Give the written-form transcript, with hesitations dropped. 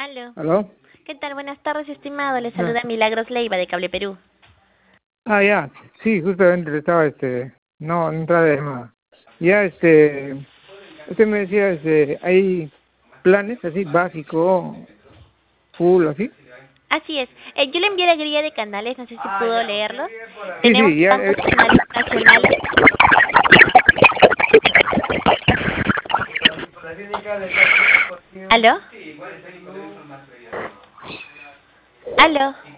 Aló. ¿Aló? ¿Qué tal? Buenas tardes, estimado. Le Ah, saluda Milagros Leiva de Cable Perú. ya. Sí, justamente le estaba, no entraba de llamada. Ya, usted me decía, hay planes así, básico, full, así. Así es. Yo le envié la grilla de canales, no sé si pudo leerlo. Sí, Tenemos sí, ya, bancos canales nacionales. ¿Aló? ¿Aló?